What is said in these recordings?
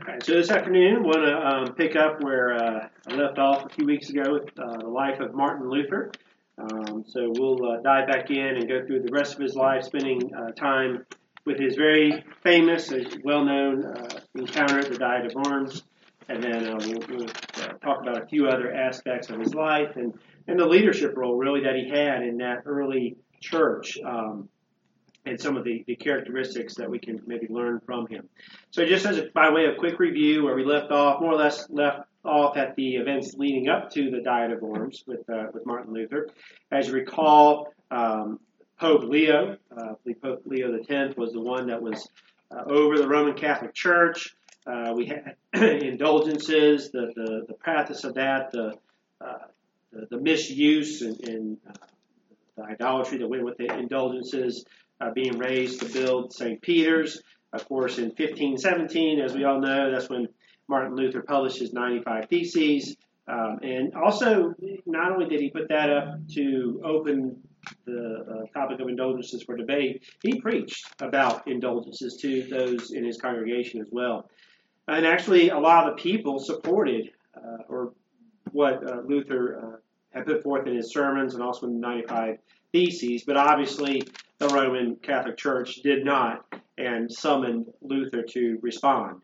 Right, so this afternoon, I want to pick up where I left off a few weeks ago with the life of Martin Luther. So we'll dive back in and go through the rest of his life, spending time with his very famous, well-known encounter at the Diet of Worms, and then we'll talk about a few other aspects of his life and the leadership role, really, that he had in that early church. And some of the characteristics that we can maybe learn from him. So just by way of quick review, where we left off, more or less left off at the events leading up to the Diet of Worms with Martin Luther. As you recall, Pope Leo, Pope Leo X was the one that was over the Roman Catholic Church. We had indulgences, the practice of that, the misuse and the idolatry that went with the indulgences, being raised to build St. Peter's. Of course, in 1517, as we all know, that's when Martin Luther published his 95 Theses. And also, not only did he put that up to open the topic of indulgences for debate, he preached about indulgences to those in his congregation as well. And actually, a lot of the people supported or what Luther had put forth in his sermons and also in the 95 Theses, but obviously the Roman Catholic Church did not and summoned Luther to respond.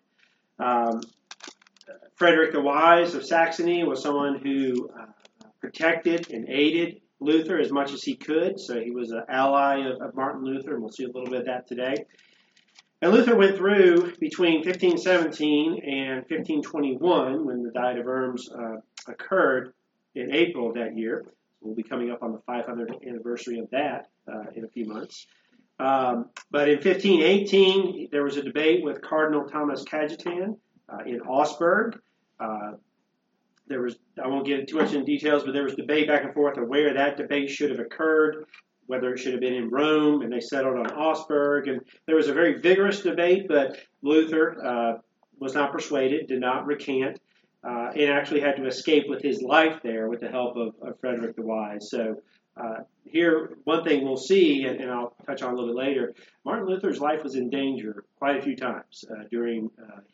Frederick the Wise of Saxony was someone who protected and aided Luther as much as he could, so he was an ally of Martin Luther, and we'll see a little bit of that today. And Luther went through between 1517 and 1521, when the Diet of Worms occurred in April of that year. We'll be coming up on the 500th anniversary of that in a few months. But in 1518, there was a debate with Cardinal Thomas Cajetan in Augsburg. I won't get too much in details, but there was debate back and forth of where that debate should have occurred, whether it should have been in Rome, and they settled on Augsburg. And there was a very vigorous debate, but Luther was not persuaded, did not recant, and actually had to escape with his life there with the help of Frederick the Wise. So here, one thing we'll see, and I'll touch on a little bit later, Martin Luther's life was in danger quite a few times during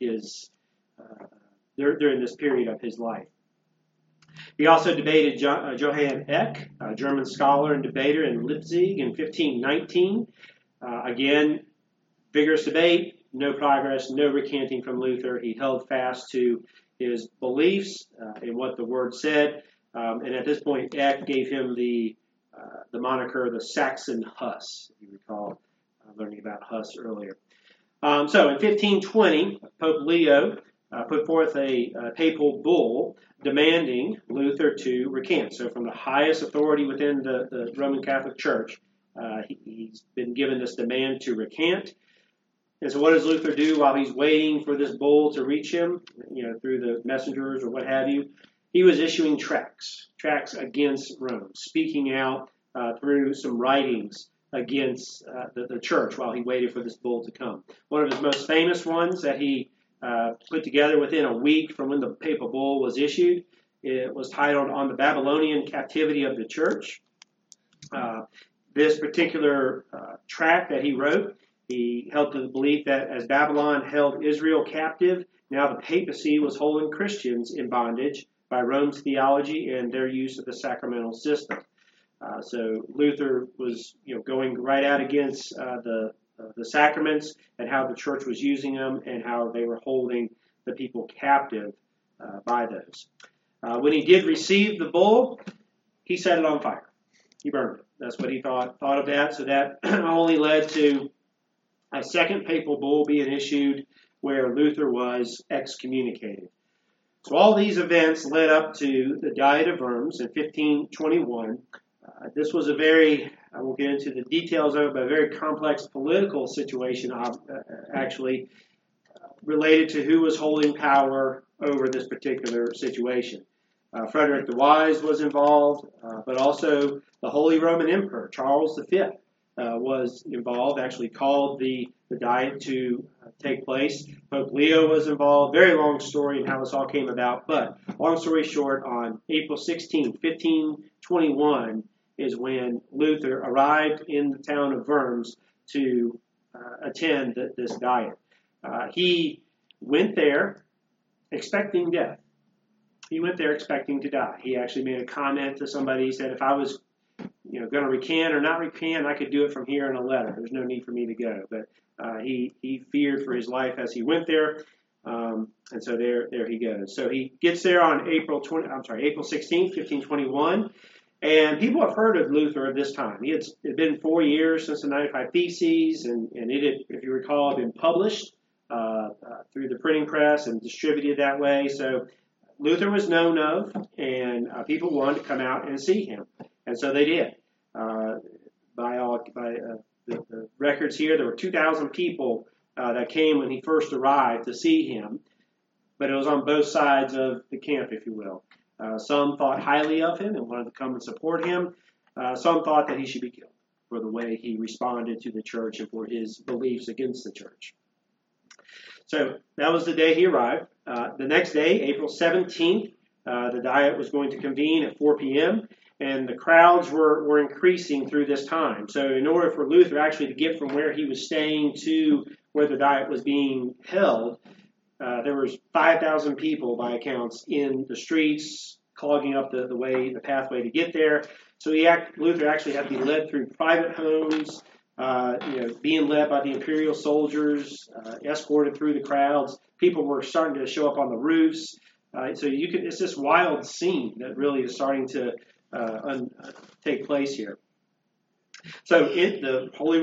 this period of his life. He also debated Johann Eck, a German scholar and debater in Leipzig in 1519. Again, vigorous debate, no progress, no recanting from Luther. He held fast to his beliefs in what the Word said. And at this point, Eck gave him the moniker the Saxon Huss, if you recall learning about Huss earlier. So in 1520, Pope Leo put forth a papal bull demanding Luther to recant. So from the highest authority within the Roman Catholic Church, he's been given this demand to recant. And so what does Luther do while he's waiting for this bull to reach him, through the messengers or what have you? He was issuing tracts against Rome, speaking out through some writings against the church while he waited for this bull to come. One of his most famous ones that he put together within a week from when the papal bull was issued, it was titled On the Babylonian Captivity of the Church. This particular tract that he wrote, he held to the belief that as Babylon held Israel captive, now the papacy was holding Christians in bondage by Rome's theology and their use of the sacramental system. So Luther was, going right out against the sacraments and how the church was using them and how they were holding the people captive by those. When he did receive the bull, he set it on fire. He burned it. That's what he thought of that. So that only led to a second papal bull being issued where Luther was excommunicated. So all these events led up to the Diet of Worms in 1521. This was I won't get into the details of it, but a very complex political situation, actually, related to who was holding power over this particular situation. Frederick the Wise was involved, but also the Holy Roman Emperor, Charles V, was involved, actually called the Diet to take place. Pope Leo was involved. Very long story and how this all came about, but long story short, on April 16, 1521, is when Luther arrived in the town of Worms to attend this Diet. He went there expecting death. He went there expecting to die. He actually made a comment to somebody. He said, if I was going to recant or not recant, I could do it from here in a letter. There's no need for me to go. But he feared for his life as he went there. And so there he goes. So he gets there on April 16th, 1521. And people have heard of Luther at this time. It had been 4 years since the 95 Theses, and it had, if you recall, been published through the printing press and distributed that way. So Luther was known of, and people wanted to come out and see him. And so they did. By the records here, there were 2,000 people that came when he first arrived to see him. But it was on both sides of the camp, if you will. Some thought highly of him and wanted to come and support him. Some thought that he should be killed for the way he responded to the church and for his beliefs against the church. So that was the day he arrived. The next day, April 17th, the Diet was going to convene at 4 p.m., and the crowds were increasing through this time. So in order for Luther actually to get from where he was staying to where the Diet was being held, there was 5,000 people, by accounts, in the streets, clogging up the pathway to get there. So Luther actually had to be led through private homes, being led by the imperial soldiers, escorted through the crowds. People were starting to show up on the roofs. It's this wild scene that really is starting to take place here. So the Holy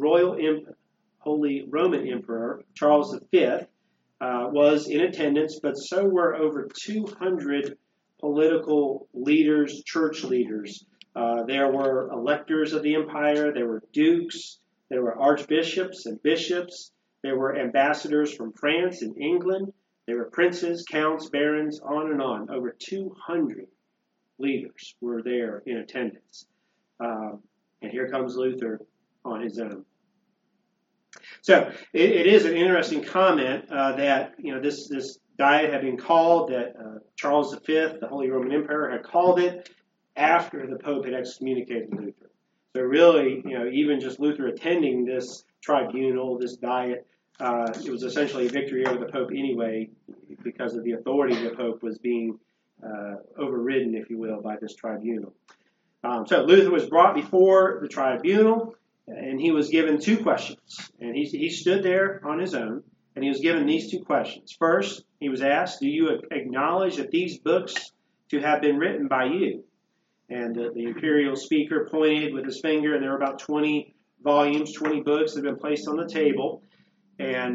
Roman Emperor Charles V was in attendance, but so were over 200 political leaders, church leaders. There were electors of the empire, there were dukes, there were archbishops and bishops, there were ambassadors from France and England, there were princes, counts, barons, on and on. Over 200 leaders were there in attendance. And here comes Luther on his own. So it is an interesting comment that this Diet had been called, that Charles V, the Holy Roman Emperor, had called it after the Pope had excommunicated Luther. So really, even just Luther attending this tribunal, this Diet, it was essentially a victory over the Pope anyway, because of the authority of the Pope was being overridden, if you will, by this tribunal. So Luther was brought before the tribunal, and he was given two questions. And he stood there on his own, and he was given these two questions. First, he was asked, do you acknowledge that these books to have been written by you? And the imperial speaker pointed with his finger, and there were about 20 volumes, 20 books that had been placed on the table. And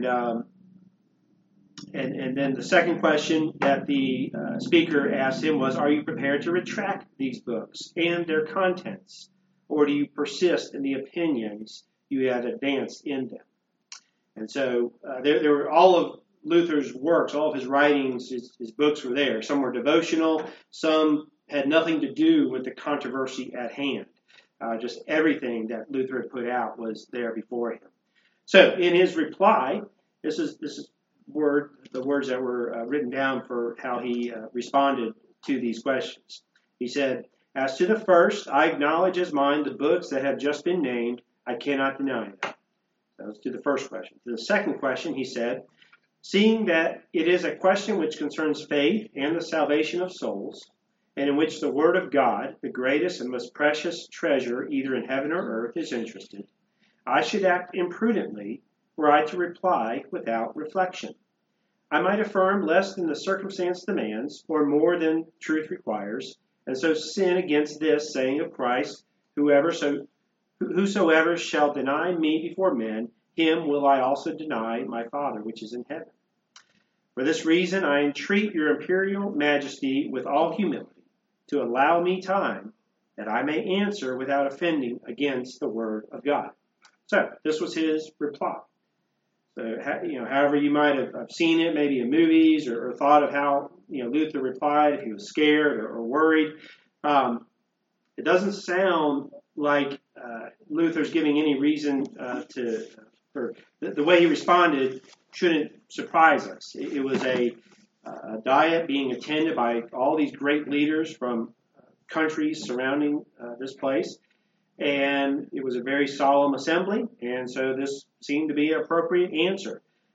then the second question that the speaker asked him was, are you prepared to retract these books and their contents? Or do you persist in the opinions you had advanced in them? And so there were all of Luther's works, all of his writings, his books were there. Some were devotional, some had nothing to do with the controversy at hand. Just everything that Luther had put out was there before him. So in his reply, this is the words that were written down for how he responded to these questions. He said, as to the first, I acknowledge as mine the books that have just been named. I cannot deny them. That was to the first question. To the second question, he said, seeing that it is a question which concerns faith and the salvation of souls, and in which the Word of God, the greatest and most precious treasure either in heaven or earth, is interested, I should act imprudently were I to reply without reflection. I might affirm less than the circumstance demands, or more than truth requires, and so sin against this saying of Christ, whosoever shall deny me before men, him will I also deny my Father which is in heaven. For this reason I entreat your imperial majesty with all humility to allow me time that I may answer without offending against the word of God. So this was his reply. So, however you might have seen it, maybe in movies, or thought of how Luther replied, if he was scared or worried, it doesn't sound like Luther's giving any reason for the way he responded shouldn't surprise us. It was a Diet being attended by all these great leaders from countries surrounding this place. And it was a very solemn assembly, and so this seemed to be an appropriate answer.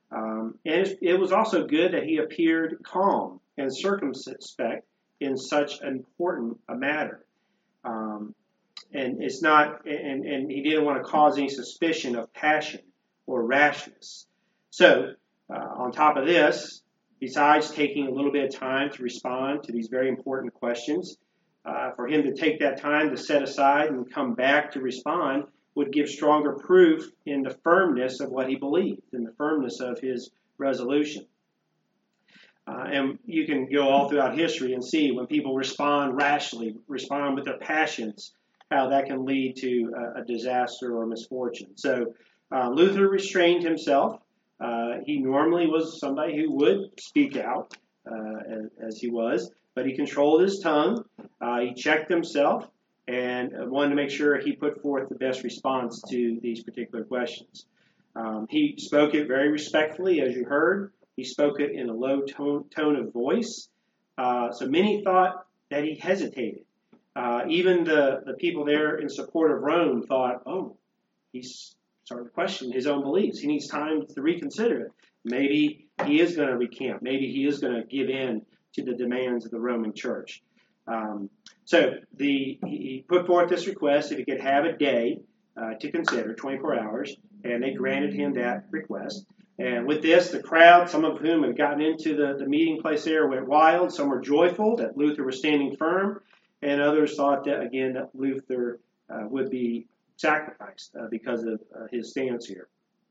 And it was also good that he appeared calm and circumspect in such an important a matter. And it's not, and he didn't want to cause any suspicion of passion or rashness. So, on top of this, besides taking a little bit of time to respond to these very important questions, for him to take that time to set aside and come back to respond would give stronger proof in the firmness of what he believed, in the firmness of his resolution. And you can go all throughout history and see when people respond rashly, respond with their passions, how that can lead to a disaster or misfortune. So Luther restrained himself. He normally was somebody who would speak out, as he was, but he controlled his tongue. He checked himself and wanted to make sure he put forth the best response to these particular questions. He spoke it very respectfully, as you heard. He spoke it in a low tone of voice. So many thought that he hesitated. Even the people there in support of Rome thought, oh, he's starting to question his own beliefs. He needs time to reconsider it. Maybe he is going to recant. Maybe he is going to give in to the demands of the Roman Church. So he put forth this request if he could have a day to consider, 24 hours, and they granted him that request. And with this, the crowd, some of whom had gotten into the meeting place there, went wild. Some were joyful that Luther was standing firm, and others thought that, again, that Luther would be sacrificed because of his stance here.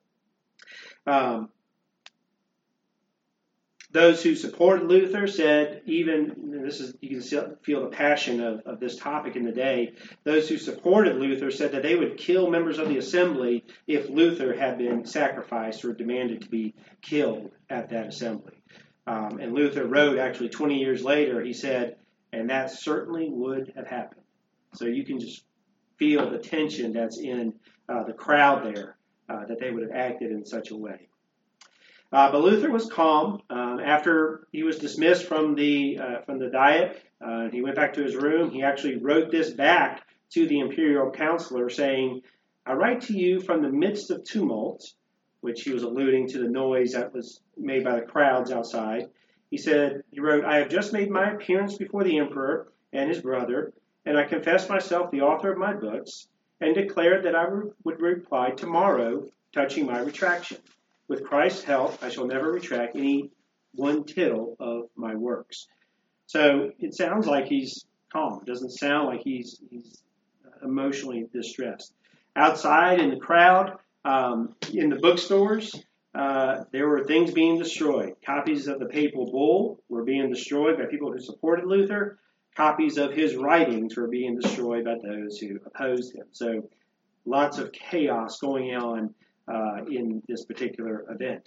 Those who supported Luther said, even, this is, you can feel the passion of this topic in the day, those who supported Luther said that they would kill members of the assembly if Luther had been sacrificed or demanded to be killed at that assembly. And Luther wrote, actually 20 years later, he said, and that certainly would have happened. So you can just feel the tension that's in the crowd there, that they would have acted in such a way. But Luther was calm. After he was dismissed from the Diet, he went back to his room. He actually wrote this back to the imperial counselor saying, I write to you from the midst of tumult, which he was alluding to the noise that was made by the crowds outside. He wrote, I have just made my appearance before the emperor and his brother, and I confess myself the author of my books, and declared that I would reply tomorrow touching my retraction. With Christ's help, I shall never retract any one tittle of my works. So it sounds like he's calm. It doesn't sound like he's emotionally distressed. Outside in the crowd, in the bookstores, there were things being destroyed. Copies of the papal bull were being destroyed by people who supported Luther. Copies of his writings were being destroyed by those who opposed him. So lots of chaos going on in this particular event.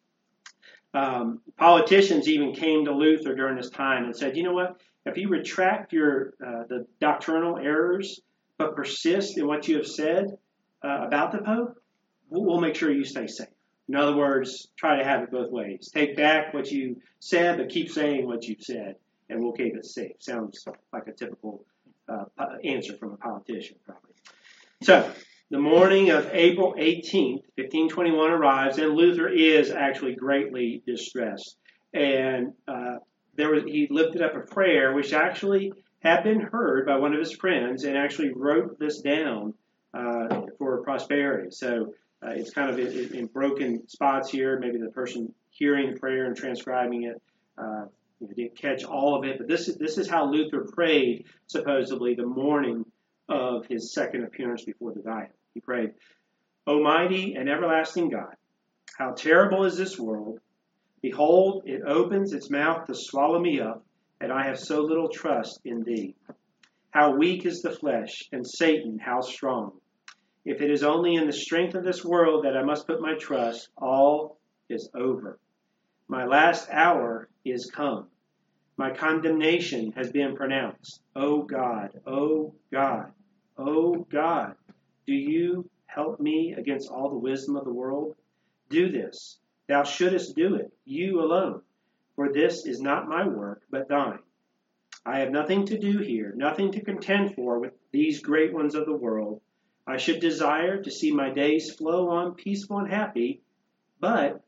Politicians even came to Luther during this time and said, you know what, if you retract the doctrinal errors but persist in what you have said about the Pope, we'll make sure you stay safe. In other words, try to have it both ways. Take back what you said, but keep saying what you've said, and we'll keep it safe. Sounds like a typical answer from a politician, probably. So, the morning of April 18th, 1521 arrives, and Luther is actually greatly distressed. And he lifted up a prayer which actually had been heard by one of his friends and actually wrote this down for prosperity. So it's kind of in broken spots here. Maybe the person hearing the prayer and transcribing it didn't catch all of it. But this is how Luther prayed, supposedly, the morning of his second appearance before the Diet. He prayed, Almighty and everlasting God, how terrible is this world. Behold, it opens its mouth to swallow me up, and I have so little trust in thee. How weak is the flesh, and Satan how strong. If it is only in the strength of this world that I must put my trust, all is over. My last hour is come. My condemnation has been pronounced. O God, O God, O God, do you help me against all the wisdom of the world? Do this. Thou shouldest do it, you alone. For this is not my work, but thine. I have nothing to do here, nothing to contend for with these great ones of the world. I should desire to see my days flow on peaceful and happy, but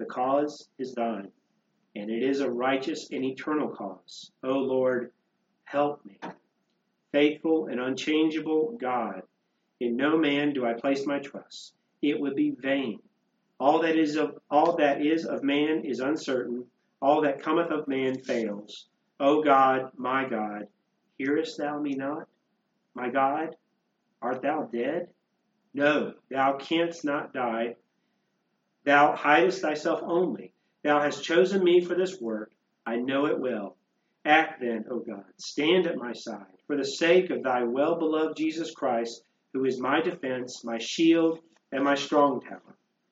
The cause is thine, and it is a righteous and eternal cause. O Lord, help me. Faithful and unchangeable God, in no man do I place my trust. It would be vain. All that is of man is uncertain. All that cometh of man fails. O God, my God, hearest thou me not? My God, art thou dead? No, thou canst not die. Thou hidest thyself only. Thou hast chosen me for this work. I know it well. Act then, O God. Stand at my side, for the sake of thy well-beloved Jesus Christ, who is my defense, my shield, and my strong tower.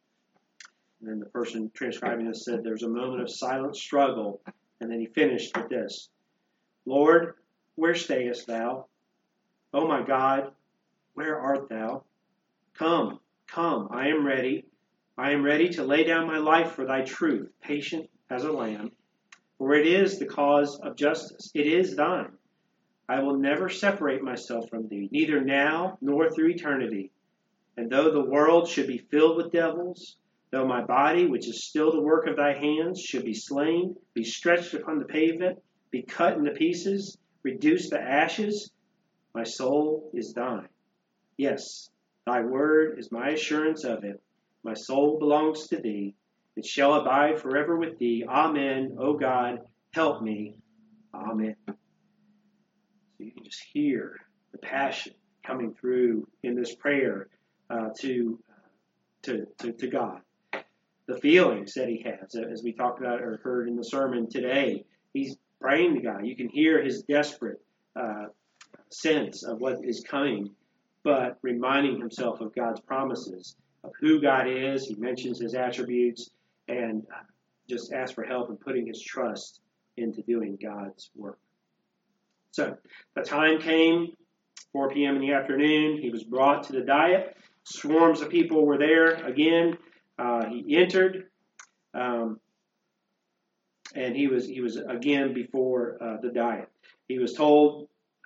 And then the person transcribing this said there's a moment of silent struggle, and then he finished with this. Lord, where stayest thou? O my God, where art thou? Come, come, I am ready. I am ready to lay down my life for thy truth, patient as a lamb. For it is the cause of justice. It is thine. I will never separate myself from thee, neither now nor through eternity. And though the world should be filled with devils, though my body, which is still the work of thy hands, should be slain, be stretched upon the pavement, be cut into pieces, reduced to ashes, my soul is thine. Yes, thy word is my assurance of it. My soul belongs to thee. It shall abide forever with thee. Amen. O God, help me. Amen. So you can just hear the passion coming through in this prayer to God. The feelings that he has, as we talked about or heard in the sermon today, he's praying to God. You can hear his desperate sense of what is coming, but reminding himself of God's promises, of who God is. He mentions his attributes and just asks for help in putting his trust into doing God's work. So the time came, 4 p.m. in the afternoon. He was brought to the diet. Swarms of people were there. Again, he entered, and he was again before the diet. He was told,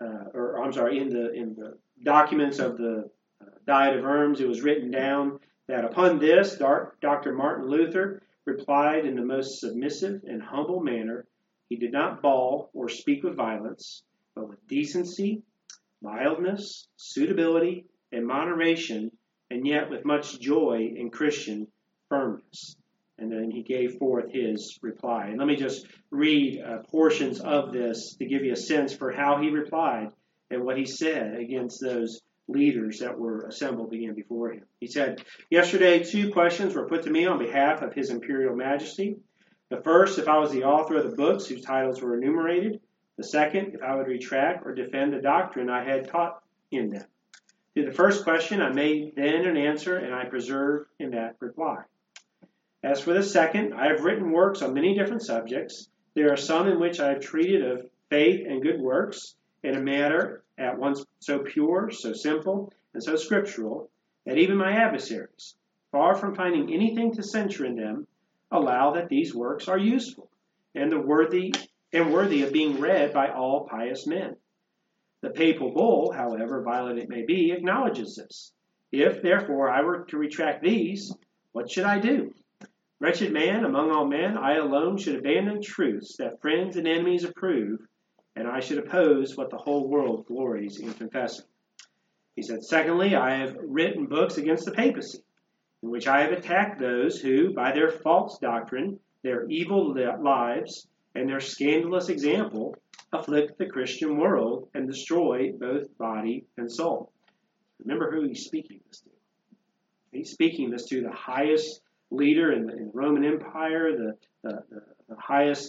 in the documents of the Diet of Worms, it was written down that upon this, Dr. Martin Luther replied in the most submissive and humble manner. He did not bawl or speak with violence, but with decency, mildness, suitability, and moderation, and yet with much joy and Christian firmness. And then he gave forth his reply. And let me just read portions of this to give you a sense for how he replied and what he said against those leaders that were assembled again before him. He said, yesterday 2 questions were put to me on behalf of His Imperial Majesty. The first, if I was the author of the books whose titles were enumerated. The second, if I would retract or defend the doctrine I had taught in them. To the first question, I made then an answer, and I preserve in that reply. As for the second, I have written works on many different subjects. There are some in which I have treated of faith and good works in a manner at once so pure, so simple, and so scriptural, that even my adversaries, far from finding anything to censure in them, allow that these works are useful and worthy of being read by all pious men. The papal bull, however violent it may be, acknowledges this. If, therefore, I were to retract these, what should I do? Wretched man, among all men, I alone should abandon truths that friends and enemies approve, and I should oppose what the whole world glories in confessing. He said, secondly, I have written books against the papacy, in which I have attacked those who, by their false doctrine, their evil lives, and their scandalous example, afflict the Christian world and destroy both body and soul. Remember who he's speaking this to. He's speaking this to the highest leader in the Roman Empire, the highest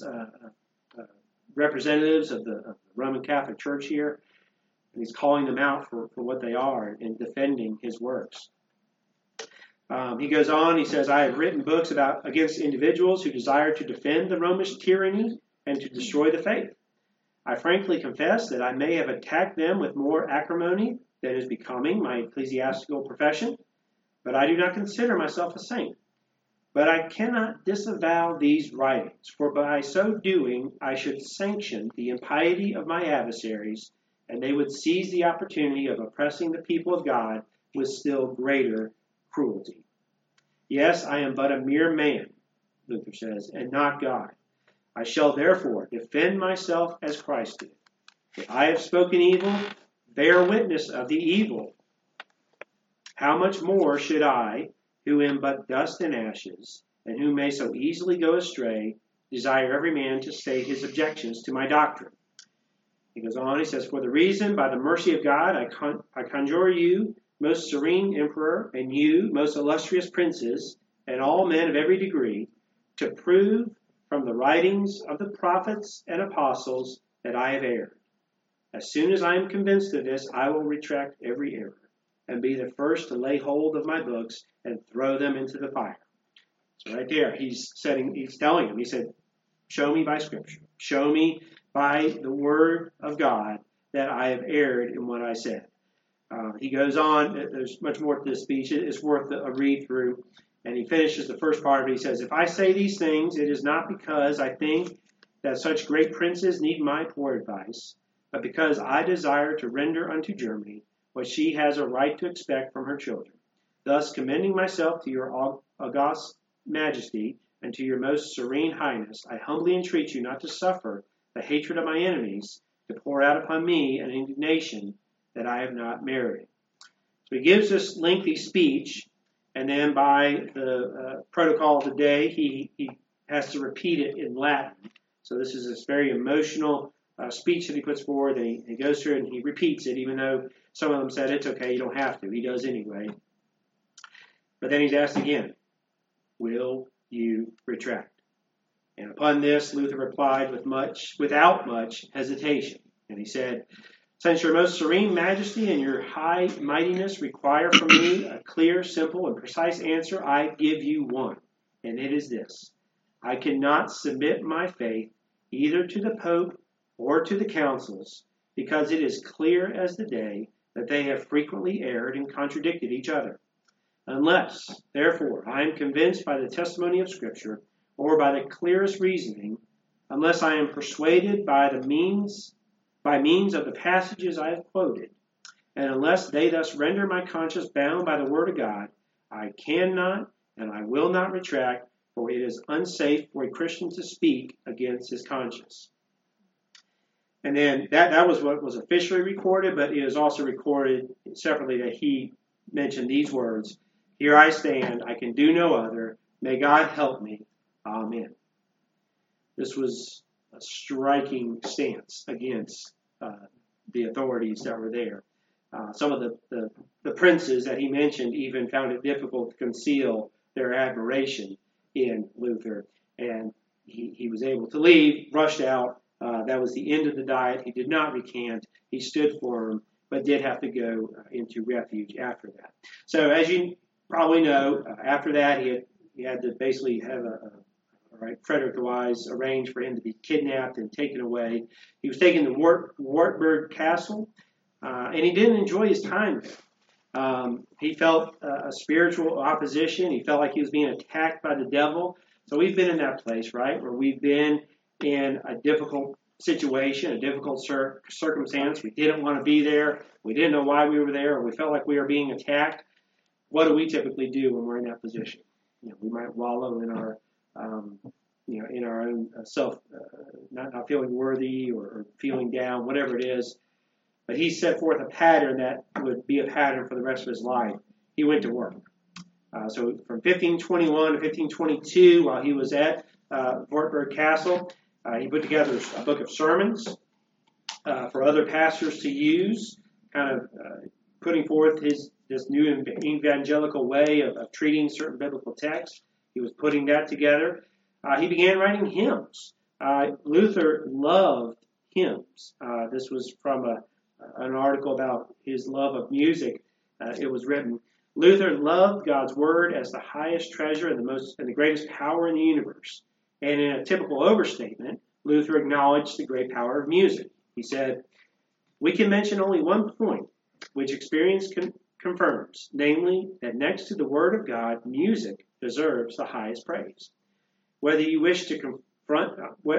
representatives of the Roman Catholic Church here. And he's calling them out for what they are and defending his works. He goes on, he says, I have written books against individuals who desire to defend the Romish tyranny and to destroy the faith. I frankly confess that I may have attacked them with more acrimony than is becoming my ecclesiastical profession, but I do not consider myself a saint. But I cannot disavow these writings, for by so doing I should sanction the impiety of my adversaries, and they would seize the opportunity of oppressing the people of God with still greater cruelty. Yes, I am but a mere man, Luther says, and not God. I shall therefore defend myself as Christ did. If I have spoken evil, bear witness of the evil. How much more should I, who am but dust and ashes, and who may so easily go astray, desire every man to state his objections to my doctrine? He goes on, he says, for the reason, by the mercy of God, I conjure you, most serene emperor, and you, most illustrious princes, and all men of every degree, to prove from the writings of the prophets and apostles that I have erred. As soon as I am convinced of this, I will retract every error, and be the first to lay hold of my books and throw them into the fire. So right there, he's telling him, he said, show me by Scripture. Show me by the Word of God that I have erred in what I said. He goes on, there's much more to this speech. It's worth a read through. And he finishes the first part of it. He says, if I say these things, it is not because I think that such great princes need my poor advice, but because I desire to render unto Germany what she has a right to expect from her children. Thus, commending myself to your august majesty and to your most serene highness, I humbly entreat you not to suffer the hatred of my enemies to pour out upon me an indignation that I have not merited. So he gives this lengthy speech, and then by the protocol of the day, he has to repeat it in Latin. So this is this very emotional speech that he puts forward, and he goes through it and he repeats it, even though some of them said, it's okay, you don't have to. He does anyway. But then he's asked again, will you retract? And upon this, Luther replied without much hesitation. And he said, since your most serene majesty and your high mightiness require from me a clear, simple, and precise answer, I give you one. And it is this. I cannot submit my faith either to the Pope or to the councils, because it is clear as the day that they have frequently erred and contradicted each other. Unless, therefore, I am convinced by the testimony of Scripture, or by the clearest reasoning, unless I am persuaded by means of the passages I have quoted, and unless they thus render my conscience bound by the Word of God, I cannot and I will not retract, for it is unsafe for a Christian to speak against his conscience. And then that was what was officially recorded, but it is also recorded separately that he mentioned these words, here I stand, I can do no other, may God help me, amen. This was a striking stance against the authorities that were there. Some of the princes that he mentioned even found it difficult to conceal their admiration in Luther, and he was able to leave, rushed out. That was the end of the diet. He did not recant. He stood firm, but did have to go into refuge after that. So as you probably know, after that he had to basically have Frederick the Wise arranged for him to be kidnapped and taken away. He was taken to Wartburg Castle, and he didn't enjoy his time there. He felt a spiritual opposition. He felt like he was being attacked by the devil. So we've been in that place, right, where we've been in a difficult situation, a difficult circumstance. We didn't want to be there. We didn't know why we were there, or we felt like we were being attacked. What do we typically do when we're in that position? We might wallow in our in our own self, not feeling worthy or feeling down, whatever it is. But he set forth a pattern that would be a pattern for the rest of his life. He went to work. So from 1521 to 1522, while he was at Wartburg Castle, he put together a book of sermons for other pastors to use, kind of putting forth this new evangelical way of treating certain biblical texts. He was putting that together. He began writing hymns. Luther loved hymns. This was from an article about his love of music. It was written, Luther loved God's word as the highest treasure and the greatest power in the universe. And in a typical overstatement, Luther acknowledged the great power of music. He said, we can mention only one point which experience confirms, namely that next to the word of God, music deserves the highest praise. Whether you wish to comfort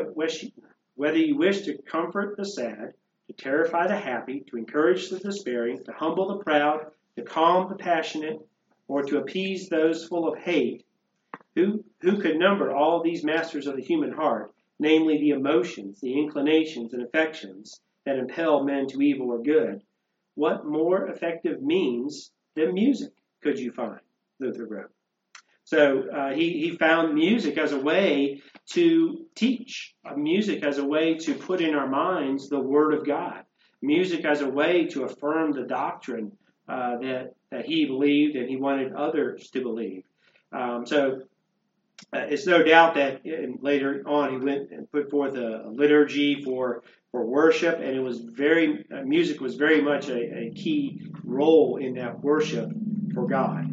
the sad, to terrify the happy, to encourage the despairing, to humble the proud, to calm the passionate, or to appease those full of hate, Who could number all these masters of the human heart, namely the emotions, the inclinations, and affections that impel men to evil or good? What more effective means than music could you find? Luther wrote. So he found music as a way to teach, music as a way to put in our minds the Word of God, music as a way to affirm the doctrine that he believed and he wanted others to believe. It's no doubt that later on he went and put forth a liturgy for worship, and it was music was very much a key role in that worship for God.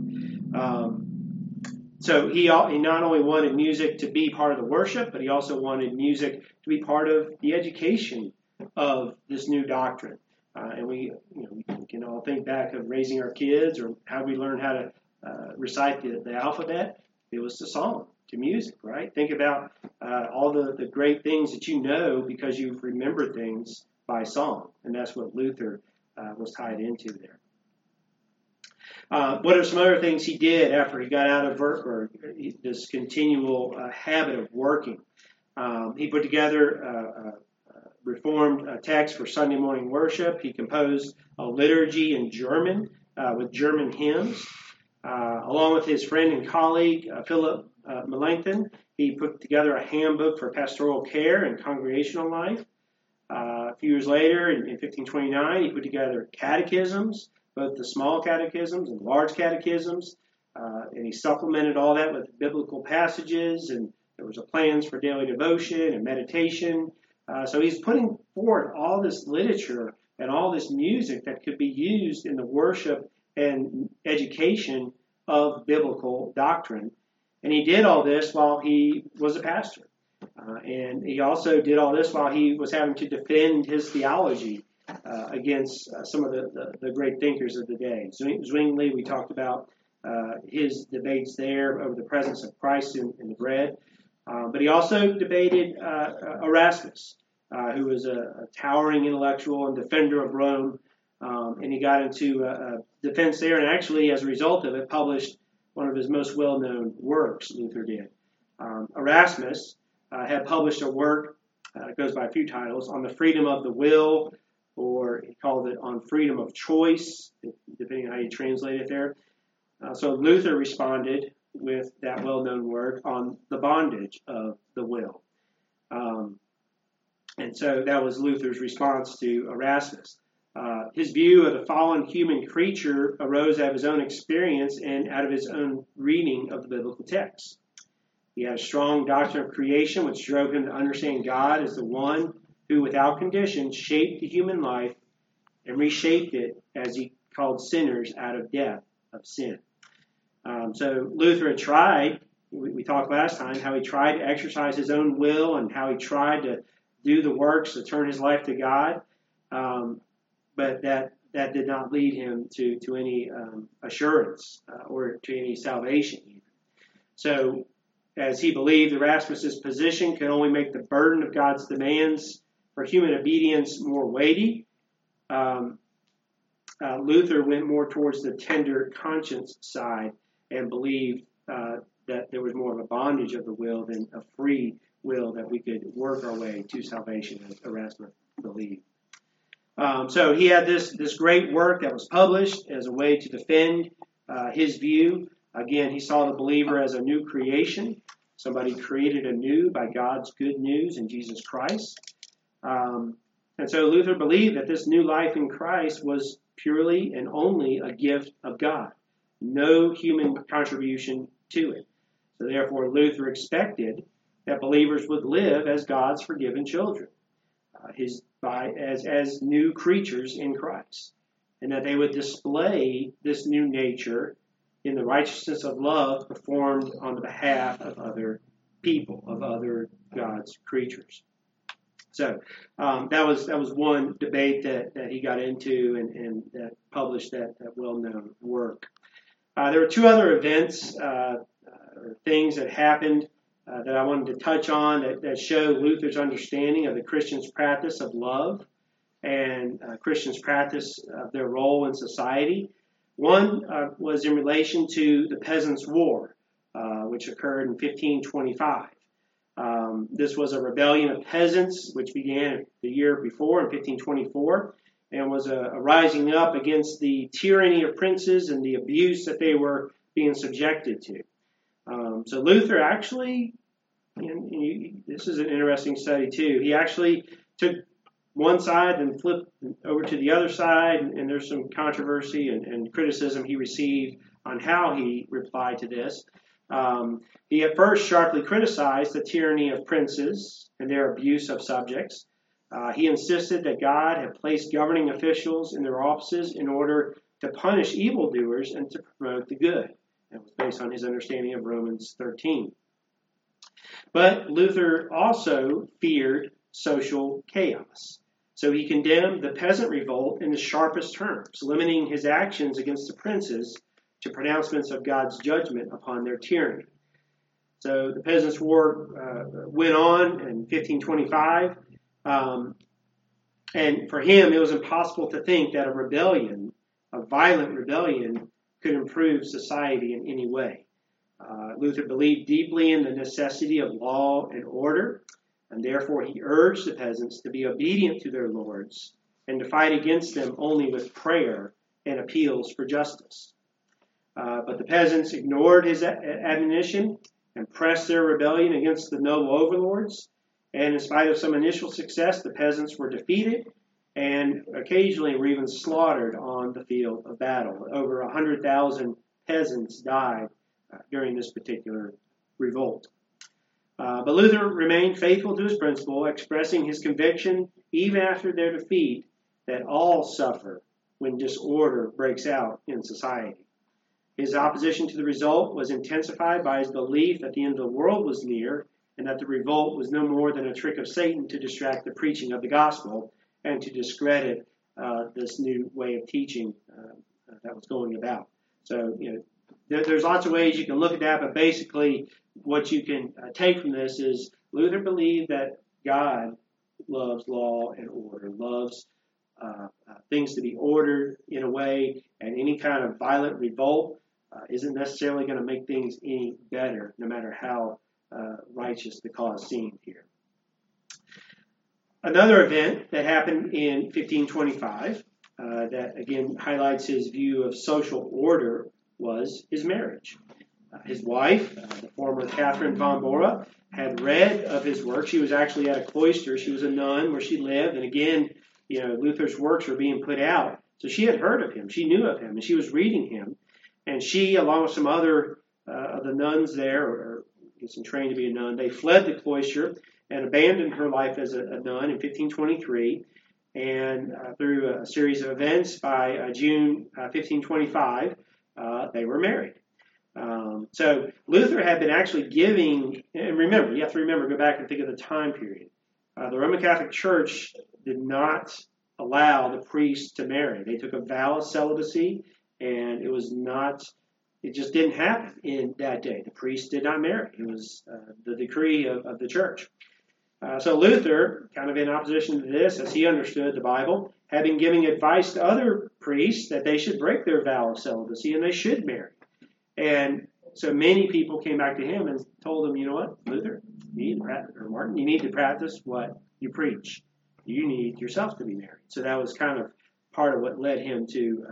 So he not only wanted music to be part of the worship, but he also wanted music to be part of the education of this new doctrine. And we can all think back of raising our kids or how we learned how to recite the alphabet. It was to song, to music, right? Think about all the great things that you know because you've remembered things by song. And that's what Luther was tied into there. What are some other things he did after he got out of Würzburg, this continual habit of working? He put together reformed text for Sunday morning worship. He composed a liturgy in German with German hymns. Along with his friend and colleague, Philip Melanchthon, he put together a handbook for pastoral care and congregational life. A few years later, in 1529, he put together catechisms, both the small catechisms and large catechisms, and he supplemented all that with biblical passages, and there was plans for daily devotion and meditation. So he's putting forward all this literature and all this music that could be used in the worship and education of biblical doctrine. And he did all this while he was a pastor. And he also did all this while he was having to defend his theology against some of the great thinkers of the day. Zwingli, we talked about his debates there over the presence of Christ in the bread. But he also debated Erasmus, who was a towering intellectual and defender of Rome. And he got into defense there, and actually, as a result of it, published one of his most well-known works, Luther did. Erasmus had published a work, it goes by a few titles, on the freedom of the will, or he called it on freedom of choice, depending on how you translate it there. So Luther responded with that well-known work on the bondage of the will. And so that was Luther's response to Erasmus. His view of the fallen human creature arose out of his own experience and out of his own reading of the biblical text. He had a strong doctrine of creation, which drove him to understand God as the one who, without condition, shaped the human life and reshaped it as he called sinners out of death of sin. So Luther had tried, we talked last time, how he tried to exercise his own will and how he tried to do the works to turn his life to God. But that did not lead him to any assurance or to any salvation. So, as he believed Erasmus's position could only make the burden of God's demands for human obedience more weighty, Luther went more towards the tender conscience side and believed that there was more of a bondage of the will than a free will that we could work our way to salvation, as Erasmus believed. So he had this great work that was published as a way to defend his view. Again, he saw the believer as a new creation, somebody created anew by God's good news in Jesus Christ. And so Luther believed that this new life in Christ was purely and only a gift of God, no human contribution to it. So therefore, Luther expected that believers would live as God's forgiven children, as new creatures in Christ, and that they would display this new nature in the righteousness of love performed on the behalf of other people, of other God's creatures. So that was one debate that he got into and that published that well-known work. There were two other events or things that happened that I wanted to touch on that show Luther's understanding of the Christian's practice of love and Christians' practice of their role in society. One was in relation to the Peasants' War, which occurred in 1525. This was a rebellion of peasants, which began the year before in 1524, and was a rising up against the tyranny of princes and the abuse that they were being subjected to. So Luther actually, and this is an interesting study too, he actually took one side and flipped over to the other side, and there's some controversy and criticism he received on how he replied to this. He at first sharply criticized the tyranny of princes and their abuse of subjects. He insisted that God had placed governing officials in their offices in order to punish evildoers and to promote the good. That was based on his understanding of Romans 13. But Luther also feared social chaos. So he condemned the peasant revolt in the sharpest terms, limiting his actions against the princes to pronouncements of God's judgment upon their tyranny. So the Peasants' War went on in 1525, and for him it was impossible to think that a violent rebellion, could improve society in any way. Luther believed deeply in the necessity of law and order, and therefore he urged the peasants to be obedient to their lords and to fight against them only with prayer and appeals for justice. But the peasants ignored his admonition and pressed their rebellion against the noble overlords. And in spite of some initial success, the peasants were defeated and occasionally were even slaughtered on the field of battle. Over 100,000 peasants died during this particular revolt. But Luther remained faithful to his principle, expressing his conviction, even after their defeat, that all suffer when disorder breaks out in society. His opposition to the result was intensified by his belief that the end of the world was near and that the revolt was no more than a trick of Satan to distract the preaching of the gospel and to discredit this new way of teaching that was going about. So, there's lots of ways you can look at that, but basically what you can take from this is Luther believed that God loves law and order, loves things to be ordered in a way, and any kind of violent revolt isn't necessarily going to make things any better, no matter how righteous the cause seemed here. Another event that happened in 1525 that again highlights his view of social order was his marriage. His wife, the former Catherine von Bora, had read of his work. She was actually at a cloister. She was a nun where she lived. And again, Luther's works were being put out. So she had heard of him. She knew of him. And she was reading him. And she, along with some other of the nuns there, or getting trained to be a nun, they fled the cloister and abandoned her life as a nun in 1523. And through a series of events, by June 1525, they were married. So Luther had been actually giving, and remember, you have to remember, go back and think of the time period. The Roman Catholic Church did not allow the priests to marry. They took a vow of celibacy, and it just didn't happen in that day. The priests did not marry. It was the decree of the church. So Luther, kind of in opposition to this, as he understood the Bible, had been giving advice to other priests that they should break their vow of celibacy and they should marry. And so many people came back to him and told him, you know what, Luther, Martin, you need to practice what you preach. You need yourself to be married. So that was kind of part of what led him to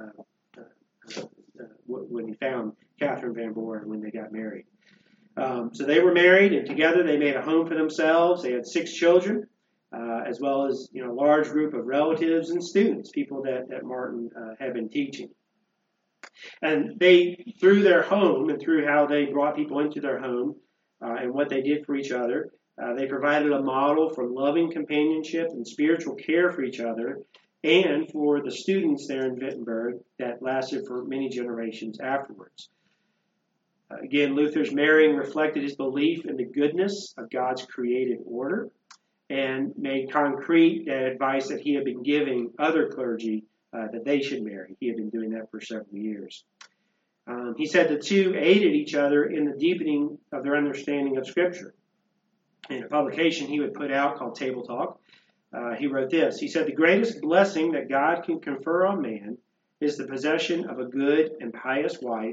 when he found Catherine van Bora when they got married. So they were married, and together they made a home for themselves. They had 6 children, as well as a large group of relatives and students, people that Martin had been teaching. And they, through their home and through how they brought people into their home and what they did for each other, they provided a model for loving companionship and spiritual care for each other and for the students there in Wittenberg that lasted for many generations afterwards. Again, Luther's marrying reflected his belief in the goodness of God's created order and made concrete that advice that he had been giving other clergy that they should marry. He had been doing that for several years. He said the two aided each other in the deepening of their understanding of Scripture. In a publication he would put out called Table Talk, he wrote this. He said, "The greatest blessing that God can confer on man is the possession of a good and pious wife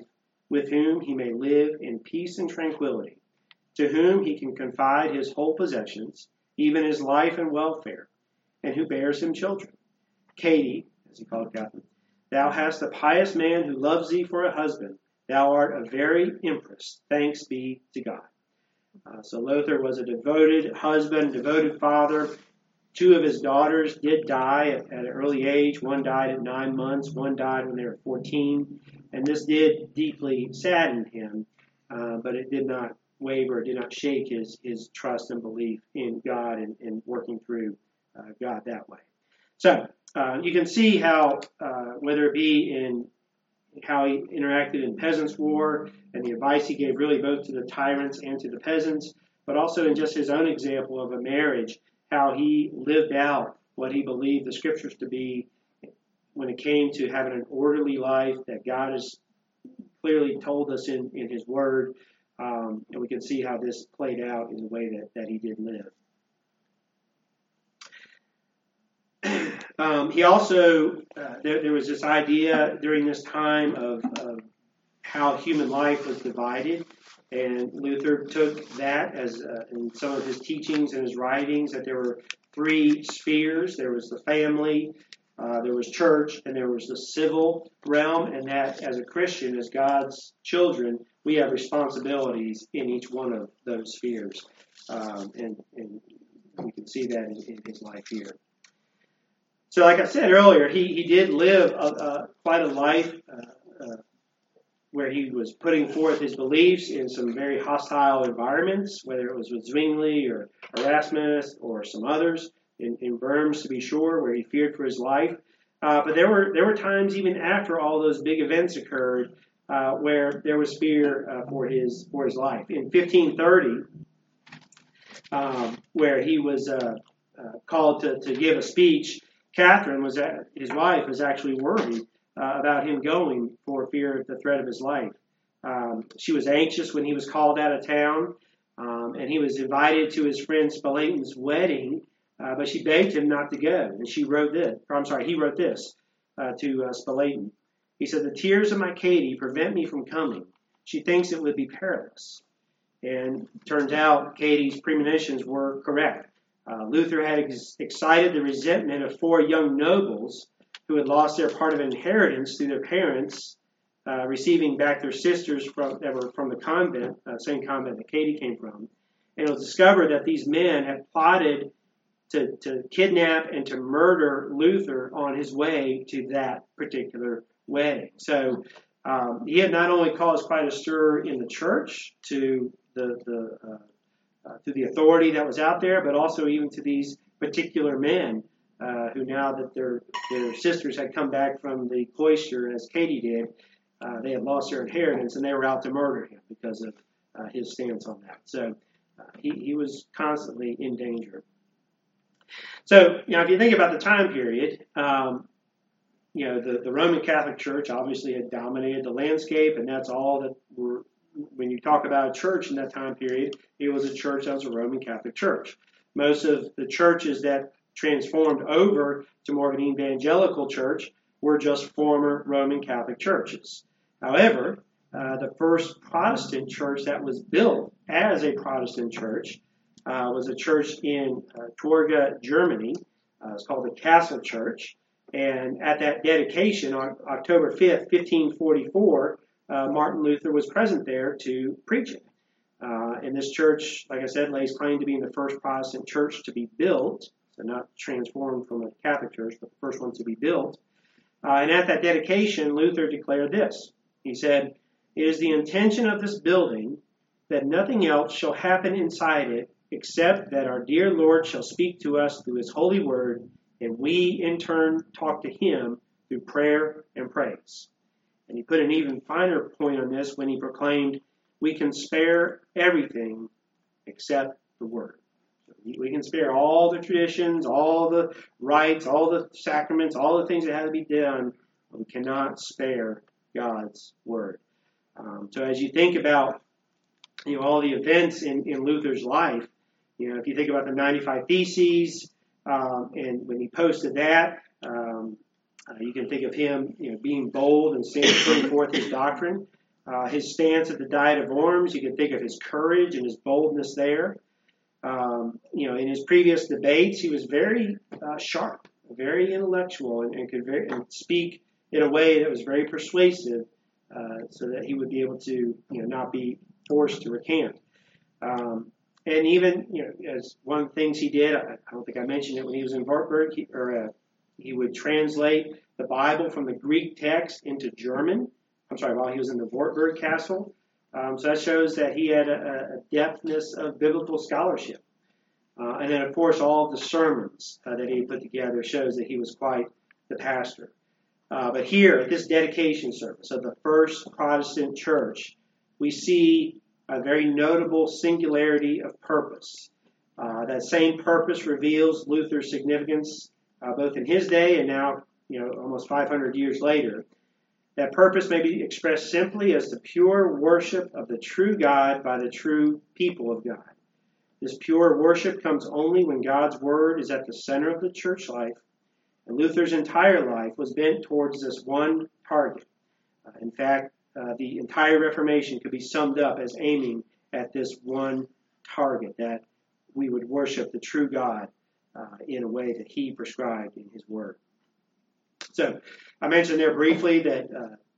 with whom he may live in peace and tranquility, to whom he can confide his whole possessions, even his life and welfare, and who bears him children. Katie, as he called Catherine, thou hast a pious man who loves thee for a husband. Thou art a very empress. Thanks be to God. So Lothar was a devoted husband, devoted father. 2 of his daughters did die at an early age. One died at 9 months. One died when they were 14. And this did deeply sadden him, but it did not waver, did not shake his trust and belief in God and working through God that way. So you can see how, whether it be in how he interacted in Peasants' War and the advice he gave really both to the tyrants and to the peasants, but also in just his own example of a marriage, how he lived out what he believed the scriptures to be when it came to having an orderly life that God has clearly told us in his word. And we can see how this played out in the way that he did live. He also, there was this idea during this time of how human life was divided, and Luther took that as in some of his teachings and his writings, that there were 3 spheres. There was the family, there was church, and there was the civil realm, and that as a Christian, as God's children, we have responsibilities in each one of those spheres. And we can see that in his life here. So like I said earlier, he did live quite a life where he was putting forth his beliefs in some very hostile environments, whether it was with Zwingli or Erasmus or some others, in Worms to be sure, where he feared for his life. But there were times even after all those big events occurred where there was fear for his life. In 1530, where he was called to give a speech, Catherine, his wife, was actually worried about him going for fear of the threat of his life. She was anxious when he was called out of town, and he was invited to his friend Spalatin's wedding, but she begged him not to go. And he wrote this to Spalatin. He said, "The tears of my Katie prevent me from coming. She thinks it would be perilous." And turns out Katie's premonitions were correct. Luther had excited the resentment of 4 young nobles who had lost their part of inheritance through their parents receiving back their sisters that were from the convent, same convent that Katie came from. And it was discovered that these men had plotted to kidnap and to murder Luther on his way to that particular wedding. So he had not only caused quite a stir in the church to the authority that was out there, but also even to these particular men who, now that their sisters had come back from the cloister, as Katie did, they had lost their inheritance, and they were out to murder him because of his stance on that. So he was constantly in danger. So, if you think about the time period, the Roman Catholic Church obviously had dominated the landscape, and that's all that were. When you talk about a church in that time period, it was a church that was a Roman Catholic church. Most of the churches that transformed over to more of an evangelical church were just former Roman Catholic churches. However, the first Protestant church that was built as a Protestant church was a church in Torgau, Germany. It's called the Castle Church. And at that dedication on October 5th, 1544, Martin Luther was present there to preach it. And this church, like I said, lays claim to being the first Protestant church to be built, so not transformed from a Catholic church, but the first one to be built. And at that dedication, Luther declared this. He said, "It is the intention of this building that nothing else shall happen inside it except that our dear Lord shall speak to us through his holy word, and we in turn talk to him through prayer and praise." And he put an even finer point on this when he proclaimed, "We can spare everything except the word." We can spare all the traditions, all the rites, all the sacraments, all the things that had to be done, but we cannot spare God's word. So as you think about all the events in Luther's life, if you think about the 95 Theses, and when he posted that, you can think of him, being bold and putting forth his doctrine. His stance at the Diet of Worms, you can think of his courage and his boldness there. In his previous debates, he was very sharp, very intellectual, and could speak in a way that was very persuasive, so that he would be able to, not be forced to recant. And even, as one of the things he did, I don't think I mentioned it when he was in Wartburg, he would translate the Bible from the Greek text into German. While he was in the Wartburg Castle. So that shows that he had a depthness of biblical scholarship. And then, of course, all of the sermons that he put together shows that he was quite the pastor. But here, at this dedication service of the first Protestant church, we see a very notable singularity of purpose. That same purpose reveals Luther's significance both in his day and now, almost 500 years later. That purpose may be expressed simply as the pure worship of the true God by the true people of God. This pure worship comes only when God's word is at the center of the church life, and Luther's entire life was bent towards this one target. In fact, the entire Reformation could be summed up as aiming at this one target, that we would worship the true God in a way that he prescribed in his word. So, I mentioned there briefly that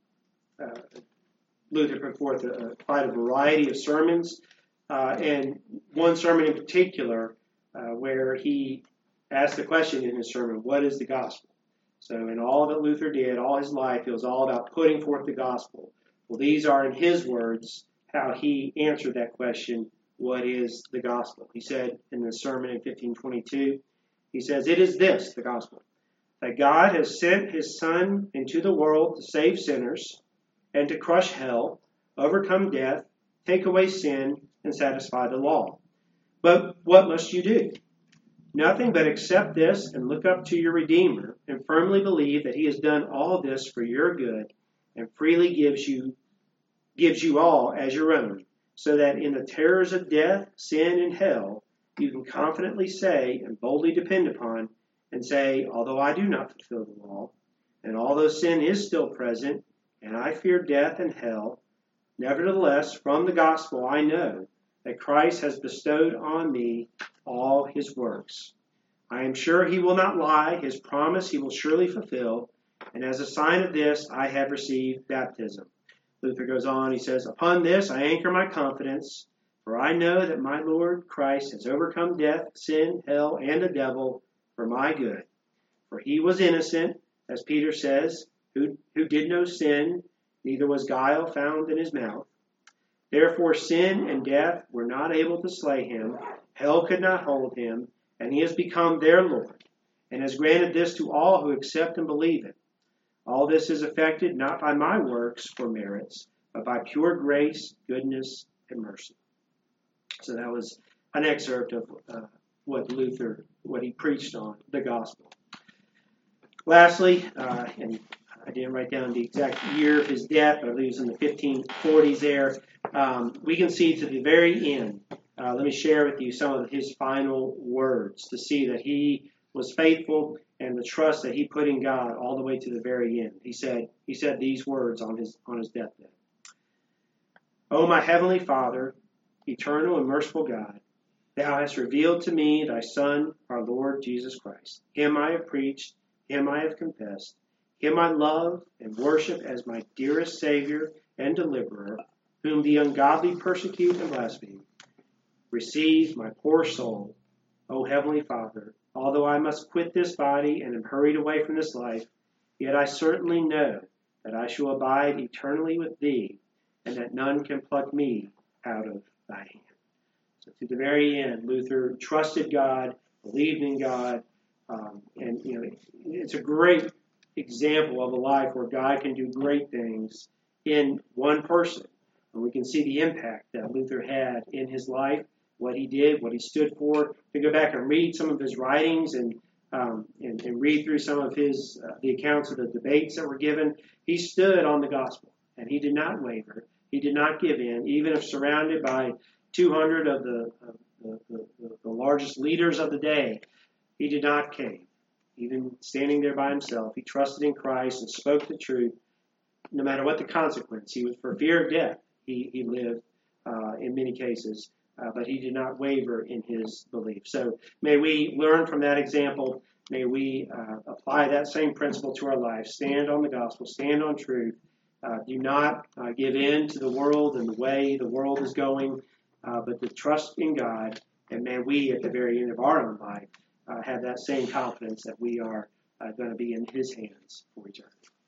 Luther put forth quite a variety of sermons, and one sermon in particular where he asked the question in his sermon, what is the gospel? So in all that Luther did, all his life, it was all about putting forth the gospel. Well, these are, in his words, how he answered that question, what is the gospel? He said in the sermon in 1522, he says, it is this, the gospel, that God has sent his Son into the world to save sinners and to crush hell, overcome death, take away sin, and satisfy the law. But what must you do? Nothing but accept this and look up to your Redeemer and firmly believe that he has done all this for your good and freely gives you all as your own, so that in the terrors of death, sin, and hell, you can confidently say and boldly depend upon and say, although I do not fulfill the law, and although sin is still present, and I fear death and hell, nevertheless, from the gospel I know that Christ has bestowed on me all his works. I am sure he will not lie. His promise he will surely fulfill. And as a sign of this, I have received baptism. Luther goes on, he says, upon this I anchor my confidence, for I know that my Lord Christ has overcome death, sin, hell, and the devil for my good. For he was innocent, as Peter says, who did no sin, neither was guile found in his mouth. Therefore sin and death were not able to slay him, hell could not hold him, and he has become their Lord, and has granted this to all who accept and believe it. All this is effected not by my works or merits, but by pure grace, goodness, and mercy. So that was an excerpt of what he preached on, the gospel. Lastly, and I didn't write down the exact year of his death, but I believe it was in the 1540s there. We can see to the very end. Let me share with you some of his final words to see that he was faithful and the trust that he put in God all the way to the very end. He said these words on his deathbed. O my heavenly Father, eternal and merciful God, thou hast revealed to me thy Son, our Lord Jesus Christ. Him I have preached, him I have confessed, him I love and worship as my dearest Savior and Deliverer, whom the ungodly persecute and blaspheme. Receive my poor soul, O Heavenly Father. Although I must quit this body and am hurried away from this life, yet I certainly know that I shall abide eternally with thee, and that none can pluck me out of thy hand. So to the very end, Luther trusted God, believed in God, and it's a great example of a life where God can do great things in one person. And we can see the impact that Luther had in his life, what he did, what he stood for. To go back and read some of his writings and read through some of his the accounts of the debates that were given, he stood on the gospel and he did not waver. He did not give in, even if surrounded by 200 of the largest leaders of the day. He did not cave. Even standing there by himself, he trusted in Christ and spoke the truth, no matter what the consequence. He was for fear of death. He lived in many cases, but he did not waver in his belief. So may we learn from that example. May we apply that same principle to our life. Stand on the gospel. Stand on truth. Do not give in to the world and the way the world is going, but to trust in God. And may we, at the very end of our own life, have that same confidence that we are going to be in His hands for eternity.